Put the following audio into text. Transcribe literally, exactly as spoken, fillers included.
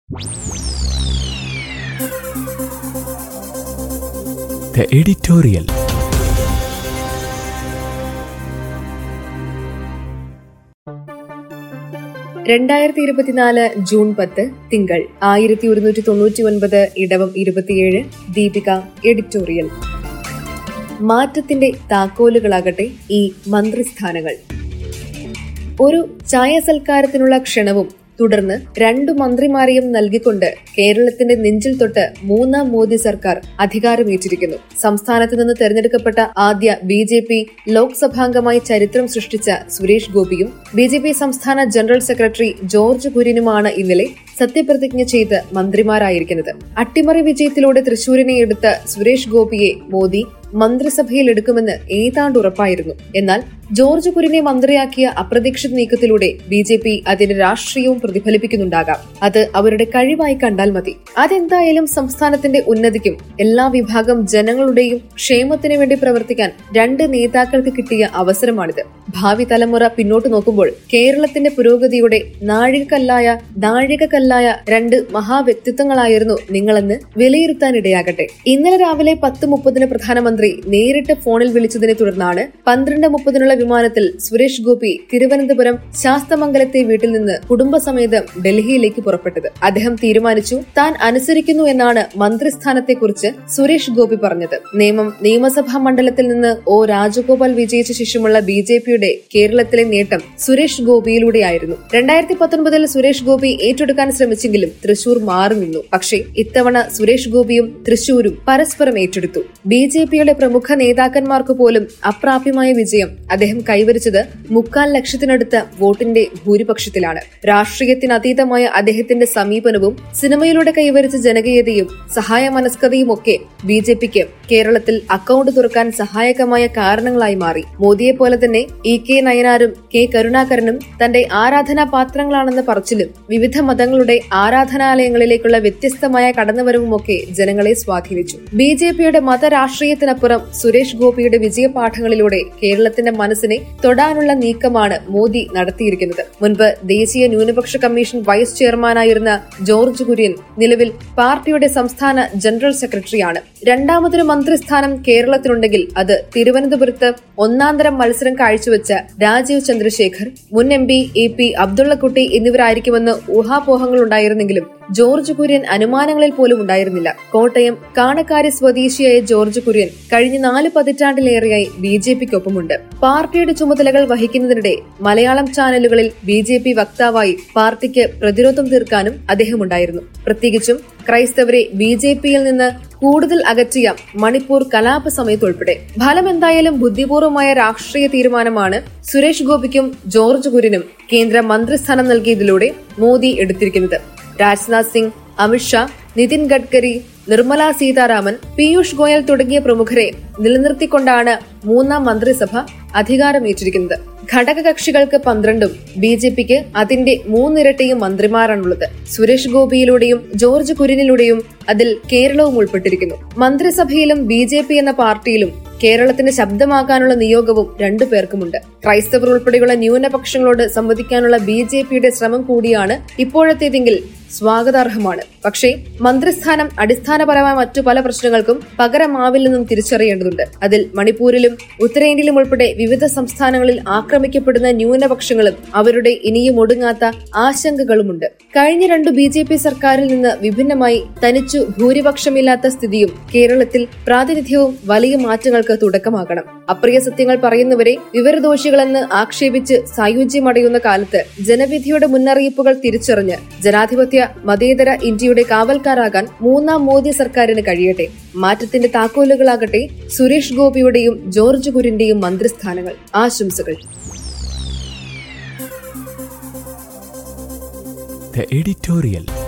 The editorial. രണ്ടായിരത്തി ഇരുപത്തിനാല് June പത്ത് തിങ്കൾ ആയിരത്തി ഒരുന്നൂറ്റി തൊണ്ണൂറ്റി ഒൻപത് ഇടവം ഇരുപത്തിയേഴ്. ദീപിക എഡിറ്റോറിയൽ. മാറ്റത്തിന്റെ താക്കോലുകളാകട്ടെ ഈ മന്ത്രിസ്ഥാനങ്ങൾ. ഒരു ചായ സൽക്കാരത്തിനുള്ള ക്ഷണവും തുടർന്ന് രണ്ടു മന്ത്രിമാരെയും നൽകിക്കൊണ്ട് കേരളത്തിന്റെ നെഞ്ചിൽ തൊട്ട് മൂന്നാം മോദി സർക്കാർ അധികാരമേറ്റിരിക്കുന്നു. സംസ്ഥാനത്ത് നിന്ന് തെരഞ്ഞെടുക്കപ്പെട്ട ആദ്യ ബി ജെ പി ലോക്സഭാംഗമായി ചരിത്രം സൃഷ്ടിച്ച സുരേഷ് ഗോപിയും ബി ജെ പി സംസ്ഥാന ജനറൽ സെക്രട്ടറി ജോർജ് കുര്യനുമാണ് ഇന്നലെ സത്യപ്രതിജ്ഞ ചെയ്ത് മന്ത്രിമാരായിരിക്കുന്നത്. അട്ടിമറി വിജയത്തിലൂടെ തൃശൂരിനെ എടുത്ത സുരേഷ് ഗോപിയെ മോദി മന്ത്രിസഭയിൽ എടുക്കുമെന്ന് ഏതാണ്ട് ഉറപ്പായിരുന്നു. എന്നാൽ ജോർജ് കുര്യനെ മന്ത്രിയാക്കിയ അപ്രതീക്ഷിത നീക്കത്തിലൂടെ ബി ജെ പി അതിന്റെ രാഷ്ട്രീയവും പ്രതിഫലിപ്പിക്കുന്നുണ്ടാകാം. അത് അവരുടെ കഴിവായി കണ്ടാൽ മതി. അതെന്തായാലും സംസ്ഥാനത്തിന്റെ ഉന്നതിക്കും എല്ലാ വിഭാഗം ജനങ്ങളുടെയും ക്ഷേമത്തിനു വേണ്ടി പ്രവർത്തിക്കാൻ രണ്ട് നേതാക്കൾക്ക് കിട്ടിയ അവസരമാണിത്. ഭാവി തലമുറ പിന്നോട്ട് നോക്കുമ്പോൾ കേരളത്തിന്റെ പുരോഗതിയുടെ നാഴികക്കല്ലായ നാഴികക്കല്ലായ രണ്ട് മഹാവ്യക്തിത്വങ്ങളായിരുന്നു നിങ്ങളെന്ന് വിലയിരുത്താനിടയാകട്ടെ. ഇന്നലെ രാവിലെ പത്ത് മുപ്പതിന് പ്രധാനമന്ത്രി നേരിട്ട് ഫോണിൽ വിളിച്ചതിനെ തുടർന്നാണ് പന്ത്രണ്ട് മുപ്പതിനുള്ള വിമാനത്തിൽ സുരേഷ് ഗോപി തിരുവനന്തപുരം ശാസ്തമംഗലത്തെ വീട്ടിൽ നിന്ന് കുടുംബസമേതം ഡൽഹിയിലേക്ക് പുറപ്പെട്ടത്. അദ്ദേഹം തീരുമാനിച്ചു താൻ അനുസരിക്കുന്നു എന്നാണ് മന്ത്രിസ്ഥാനത്തെക്കുറിച്ച് സുരേഷ് ഗോപി പറഞ്ഞത്. നിയമം നിയമസഭാ മണ്ഡലത്തിൽ നിന്ന് ഒ രാജഗോപാൽ വിജയിച്ച ശേഷമുള്ള ബി ജെ പിയുടെ കേരളത്തിലെ നേട്ടം സുരേഷ് ഗോപിയിലൂടെയായിരുന്നു. രണ്ടായിരത്തി പത്തൊൻപതിൽ സുരേഷ് ഗോപി ഏറ്റെടുക്കാൻ ശ്രമിച്ചെങ്കിലും തൃശൂർ മാറി നിന്നു. പക്ഷേ ഇത്തവണ സുരേഷ് ഗോപിയും തൃശൂരും പരസ്പരം ഏറ്റെടുത്തു. ബി ജെ പിയുടെ പ്രമുഖ നേതാക്കന്മാർക്ക് പോലും അപ്രാപ്യമായ വിജയം അദ്ദേഹം കൈവരിച്ചത് മുക്കാൽ ലക്ഷത്തിനടുത്ത വോട്ടിന്റെ ഭൂരിപക്ഷത്തിലാണ്. രാഷ്ട്രീയത്തിനതീതമായ അദ്ദേഹത്തിന്റെ സമീപനവും സിനിമയിലൂടെ കൈവരിച്ച ജനകീയതയും സഹായ മനസ്കതയും ഒക്കെ ബി ജെ പിക്ക് കേരളത്തിൽ അക്കൌണ്ട് തുറക്കാൻ സഹായകമായ കാരണങ്ങളായി മാറി. മോദിയെ പോലെ തന്നെ ഇ കെ നയനാരും കെ കരുണാകരനും തന്റെ ആരാധനാ പാത്രങ്ങളാണെന്ന പറച്ചിലും വിവിധ മതങ്ങളുടെ ആരാധനാലയങ്ങളിലേക്കുള്ള വ്യത്യസ്തമായ കടന്നുവരവുമൊക്കെ ജനങ്ങളെ സ്വാധീനിച്ചു. ബി ജെ പിയുടെ മതരാഷ്ട്രീയത്തിനപ്പുറം സുരേഷ് ഗോപിയുടെ വിജയപാഠങ്ങളിലൂടെ കേരളത്തിന്റെ മനസ്സിനെ തൊടാനുള്ള നീക്കമാണ് മോദി നടത്തിയിരിക്കുന്നത്. മുൻപ് ദേശീയ ന്യൂനപക്ഷ കമ്മീഷൻ വൈസ് ചെയർമാനായിരുന്ന ജോർജ് കുര്യൻ നിലവിൽ പാർട്ടിയുടെ സംസ്ഥാന ജനറൽ സെക്രട്ടറിയാണ്. രണ്ടാമതൊരു മന്ത്രിസ്ഥാനം കേരളത്തിലുണ്ടെങ്കിൽ അത് തിരുവനന്തപുരത്ത് ഒന്നാന്തരം മത്സരം കാഴ്ചവെച്ച രാജീവ് ചന്ദ്രശേഖർ, മുൻ എം പി എ പി അബ്ദുള്ളക്കുട്ടി എന്നിവരായിരിക്കുമെന്ന് ഊഹാപോഹങ്ങൾ ഉണ്ടായിരുന്നെങ്കിലും ജോർജ് കുര്യൻ അനുമാനങ്ങളിൽ പോലും ഉണ്ടായിരുന്നില്ല. കോട്ടയം കാണക്കാരി സ്വദേശിയായ ജോർജ് കുര്യൻ കഴിഞ്ഞ നാല് പതിറ്റാണ്ടിലേറെയായി ബി ജെ പിക്കൊപ്പമുണ്ട്. പാർട്ടിയുടെ ചുമതലകൾ വഹിക്കുന്നതിനിടെ മലയാളം ചാനലുകളിൽ ബി ജെ പി വക്താവായി പാർട്ടിക്ക് പ്രതിരോധം തീർക്കാനും അദ്ദേഹമുണ്ടായിരുന്നു. പ്രത്യേകിച്ചും ക്രൈസ്തവരെ ബി ജെ പിയിൽ നിന്ന് കൂടുതൽ അകറ്റിയ മണിപ്പൂർ കലാപ സമയത്തുൾപ്പെടെ. ഫലം എന്തായാലും ബുദ്ധിപൂർവമായ രാഷ്ട്രീയ തീരുമാനമാണ് സുരേഷ് ഗോപിക്കും ജോർജ് കുര്യനും കേന്ദ്ര മന്ത്രിസ്ഥാനം നൽകിയതിലൂടെ മോദി എടുത്തിരിക്കുന്നത്. രാജ്നാഥ് സിംഗ്, അമിത്ഷാ, നിതിൻ ഗഡ്കരി, നിർമ്മല സീതാരാമൻ, പീയൂഷ് ഗോയൽ തുടങ്ങിയ പ്രമുഖരെ നിലനിർത്തിക്കൊണ്ടാണ് മൂന്നാം മന്ത്രിസഭ അധികാരമേറ്റിരിക്കുന്നത്. ഘടകകക്ഷികൾക്ക് പന്ത്രണ്ടും ബി ജെ പിക്ക് അതിന്റെ മൂന്നിരട്ടിയും മന്ത്രിമാരാണുള്ളത്. സുരേഷ് ഗോപിയിലൂടെയും ജോർജ് കുര്യനിലൂടെയും അതിൽ കേരളവും ഉൾപ്പെട്ടിരിക്കുന്നു. മന്ത്രിസഭയിലും ബി ജെ പി എന്ന പാർട്ടിയിലും കേരളത്തിന്റെ ശബ്ദമാകാനുള്ള നിയോഗവും രണ്ടു പേർക്കുമുണ്ട്. ക്രൈസ്തവർ ഉൾപ്പെടെയുള്ള ന്യൂനപക്ഷങ്ങളോട് സംവദിക്കാനുള്ള ബി ജെ പിയുടെ ശ്രമം കൂടിയാണ് ഇപ്പോഴത്തേതെങ്കിൽ സ്വാഗതാർഹമാണ്. പക്ഷേ മന്ത്രിസ്ഥാനം അടിസ്ഥാനപരമായ മറ്റു പല പ്രശ്നങ്ങൾക്കും പകരമാവില്ലെന്നും തിരിച്ചറിയേണ്ടതുണ്ട്. അതിൽ മണിപ്പൂരിലും ഉത്തരേന്ത്യയിലും ഉൾപ്പെടെ വിവിധ സംസ്ഥാനങ്ങളിൽ ആക്രമിക്കപ്പെടുന്ന ന്യൂനപക്ഷങ്ങളും അവരുടെ ഇനിയും ഒടുങ്ങാത്ത ആശങ്കകളുമുണ്ട്. കഴിഞ്ഞ രണ്ടു ബി ജെ പി സർക്കാരിൽ നിന്ന് വിഭിന്നമായി തനിച്ചു ഭൂരിപക്ഷമില്ലാത്ത സ്ഥിതിയും കേരളത്തിൽ പ്രാതിനിധ്യവും വലിയ മാറ്റങ്ങൾക്ക് തുടക്കമാകണം. അപ്രിയ സത്യങ്ങൾ പറയുന്നവരെ വിവരദോഷികളെന്ന് ആക്ഷേപിച്ച് സായുജ്യമടയുന്ന കാലത്ത് ജനവിധിയുടെ മുന്നറിയിപ്പുകൾ തിരിച്ചറിഞ്ഞ് ജനാധിപത്യ മതേതര ഇന്ത്യയുടെ കാവൽക്കാരാകാൻ മൂന്നാം മോദി സർക്കാരിന് കഴിയട്ടെ. മാറ്റത്തിന്റെ താക്കോലുകളാകട്ടെ സുരേഷ് ഗോപിയുടെയും ജോർജ് കുര്യന്റെയും മന്ത്രിസ്ഥാനങ്ങൾ. ആശംസകൾ. The editorial.